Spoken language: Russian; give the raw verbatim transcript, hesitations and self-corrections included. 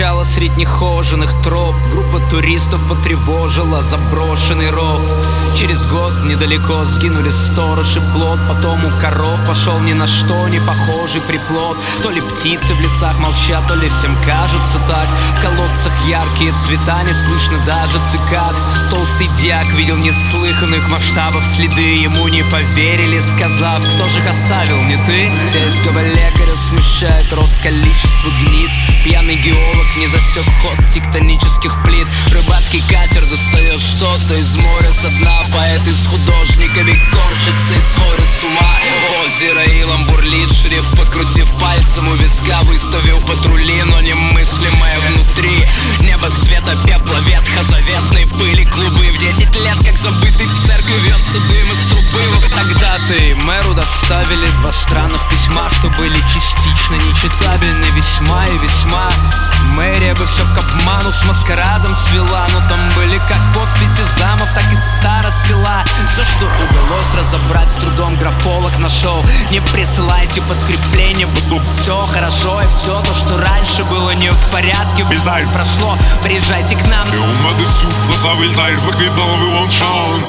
Начало средь нехоженных троп. Группа туристов потревожила заброшенный ров. Через год недалеко сгинули сторож и плот. Потом у коров пошел ни на что не похожий приплод. То ли птицы в лесах молчат, то ли всем кажется так. В колодцах яркие цвета, не слышно даже цикад. Толстый дьяк видел неслыханных масштабов следы. Ему не поверили, сказав: кто же их оставил, не ты? Сельского лекаря смущает рост количества гнид. Пьяный геолог не засек ход тектонических плит. Рыбацкий катер достает что-то из моря со дна. Поэт из художниками корчится и сходит с ума. Озеро илом бурлит, шрифт покрутив пальцем у виска, выставил патрули, но немыслимое внутри. Небо цвета пепла, ветхозаветной пыли, клубы. В десять лет, как забытой церкви, вьется дым из трубы. Вот тогда-то и мэру доставили два странных письма, что были частично нечитабельны весьма и весьма. Мэрия бы все к обману с маскарадом свела, но там были как подписи замов, так и старост села. Все, что удалось разобрать, с трудом графолог нашел. Не присылайте подкрепление, вдруг все хорошо. И все то, что раньше было не в порядке, вновь прошло. Приезжайте к нам.